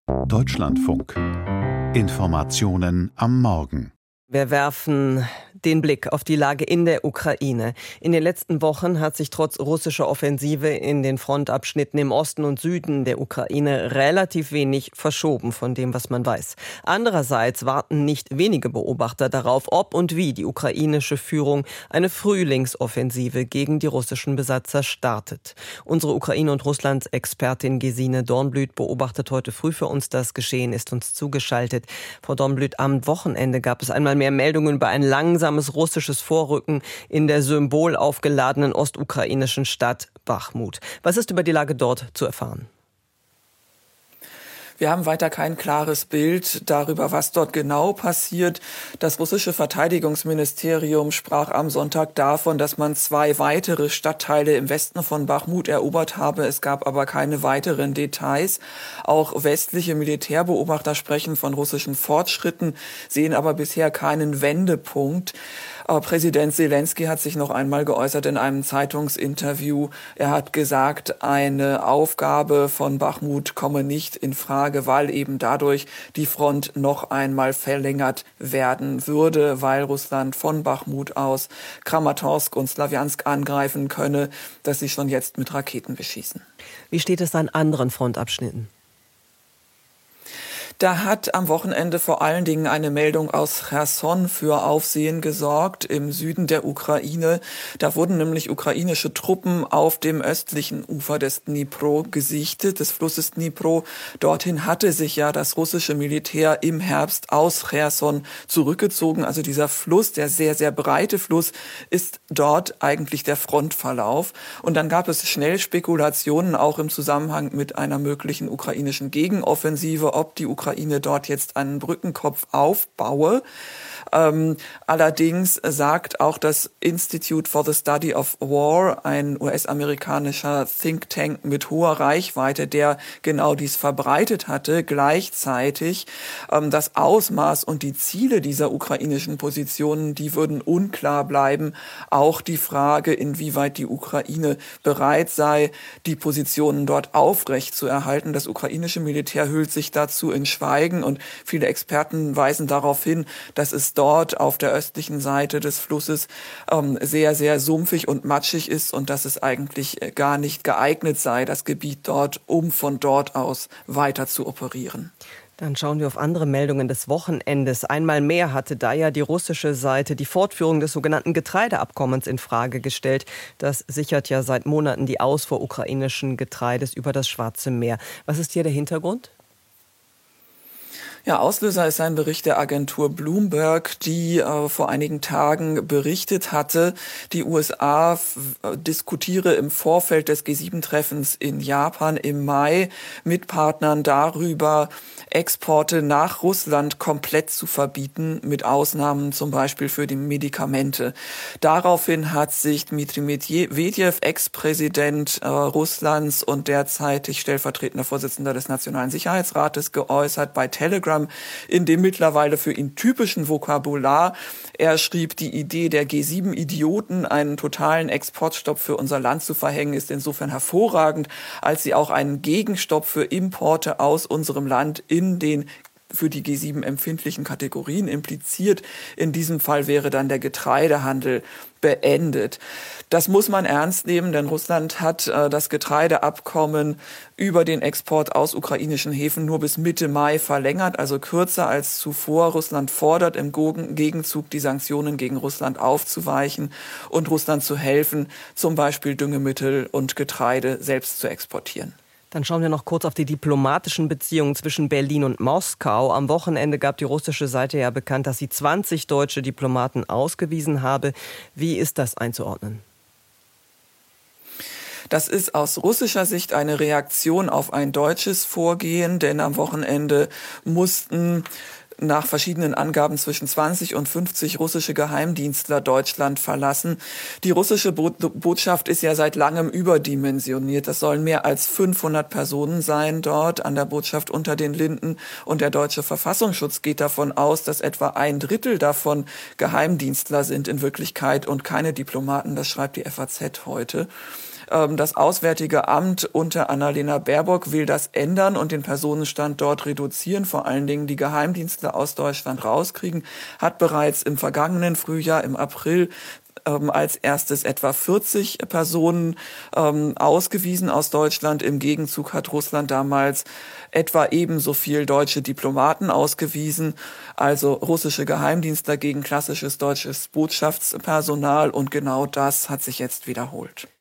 Deutschlandfunk. Informationen am Morgen. Wir werfen den Blick auf die Lage in der Ukraine. In den letzten Wochen hat sich trotz russischer Offensive in den Frontabschnitten im Osten und Süden der Ukraine relativ wenig verschoben von dem, was man weiß. Andererseits warten nicht wenige Beobachter darauf, ob und wie die ukrainische Führung eine Frühlingsoffensive gegen die russischen Besatzer startet. Unsere Ukraine- und Russland-Expertin Gesine Dornblüt beobachtet heute früh für uns das Geschehen, ist uns zugeschaltet. Frau Dornblüt, am Wochenende gab es einmal mehr Meldungen über ein langsames russisches Vorrücken in der symbolaufgeladenen ostukrainischen Stadt Bachmut. Was ist über die Lage dort zu erfahren? Wir haben weiter kein klares Bild darüber, was dort genau passiert. Das russische Verteidigungsministerium sprach am Sonntag davon, dass man 2 weitere Stadtteile im Westen von Bachmut erobert habe. Es gab aber keine weiteren Details. Auch westliche Militärbeobachter sprechen von russischen Fortschritten, sehen aber bisher keinen Wendepunkt. Präsident Selensky hat sich noch einmal geäußert in einem Zeitungsinterview. Er hat gesagt, eine Aufgabe von Bachmut komme nicht in Frage, weil eben dadurch die Front noch einmal verlängert werden würde, weil Russland von Bachmut aus Kramatorsk und Slawjansk angreifen könne, das sie schon jetzt mit Raketen beschießen. Wie steht es an anderen Frontabschnitten? Da hat am Wochenende vor allen Dingen eine Meldung aus Cherson für Aufsehen gesorgt, im Süden der Ukraine. Da wurden nämlich ukrainische Truppen auf dem östlichen Ufer des Dnipro gesichtet, des Flusses Dnipro. Dorthin hatte sich ja das russische Militär im Herbst aus Cherson zurückgezogen. Also dieser Fluss, der sehr, sehr breite Fluss, ist dort eigentlich der Frontverlauf. Und dann gab es schnell Spekulationen, auch im Zusammenhang mit einer möglichen ukrainischen Gegenoffensive, ob die Ukraine dort jetzt einen Brückenkopf aufbaue. Allerdings sagt auch das Institute for the Study of War, ein US-amerikanischer Think Tank mit hoher Reichweite, der genau dies verbreitet hatte, gleichzeitig das Ausmaß und die Ziele dieser ukrainischen Positionen, die würden unklar bleiben. Auch die Frage, inwieweit die Ukraine bereit sei, die Positionen dort aufrecht zu erhalten. Das ukrainische Militär hüllt sich dazu in Schweigen und viele Experten weisen darauf hin, dass es dort auf der östlichen Seite des Flusses sehr, sehr sumpfig und matschig ist und dass es eigentlich gar nicht geeignet sei, das Gebiet dort, um von dort aus weiter zu operieren. Dann schauen wir auf andere Meldungen des Wochenendes. Einmal mehr hatte da ja die russische Seite die Fortführung des sogenannten Getreideabkommens in Frage gestellt. Das sichert ja seit Monaten die Ausfuhr ukrainischen Getreides über das Schwarze Meer. Was ist hier der Hintergrund? Ja, Auslöser ist ein Bericht der Agentur Bloomberg, die vor einigen Tagen berichtet hatte, die USA diskutiere im Vorfeld des G7-Treffens in Japan im Mai mit Partnern darüber, Exporte nach Russland komplett zu verbieten, mit Ausnahmen zum Beispiel für die Medikamente. Daraufhin hat sich Dmitri Medvedev, Ex-Präsident Russlands und derzeitig stellvertretender Vorsitzender des Nationalen Sicherheitsrates, geäußert bei Telegram, in dem mittlerweile für ihn typischen Vokabular. Er schrieb, die Idee der G7-Idioten, einen totalen Exportstopp für unser Land zu verhängen, ist insofern hervorragend, als sie auch einen Gegenstopp für Importe aus unserem Land in den für die G7 empfindlichen Kategorien impliziert. In diesem Fall wäre dann der Getreidehandel beendet. Das muss man ernst nehmen, denn Russland hat das Getreideabkommen über den Export aus ukrainischen Häfen nur bis Mitte Mai verlängert, also kürzer als zuvor. Russland fordert im Gegenzug, die Sanktionen gegen Russland aufzuweichen und Russland zu helfen, zum Beispiel Düngemittel und Getreide selbst zu exportieren. Dann schauen wir noch kurz auf die diplomatischen Beziehungen zwischen Berlin und Moskau. Am Wochenende gab die russische Seite ja bekannt, dass sie 20 deutsche Diplomaten ausgewiesen habe. Wie ist das einzuordnen? Das ist aus russischer Sicht eine Reaktion auf ein deutsches Vorgehen, denn am Wochenende mussten nach verschiedenen Angaben zwischen 20 und 50 russische Geheimdienstler Deutschland verlassen. Die russische Botschaft ist ja seit langem überdimensioniert. Das sollen mehr als 500 Personen sein dort an der Botschaft unter den Linden. Und der deutsche Verfassungsschutz geht davon aus, dass etwa 1/3 davon Geheimdienstler sind in Wirklichkeit und keine Diplomaten. Das schreibt die FAZ heute. Das Auswärtige Amt unter Annalena Baerbock will das ändern und den Personenstand dort reduzieren, vor allen Dingen die Geheimdienste aus Deutschland rauskriegen, hat bereits im vergangenen Frühjahr, im April, als erstes etwa 40 Personen ausgewiesen aus Deutschland. Im Gegenzug hat Russland damals etwa ebenso viel deutsche Diplomaten ausgewiesen, also russische Geheimdienstler gegen klassisches deutsches Botschaftspersonal. Und genau das hat sich jetzt wiederholt.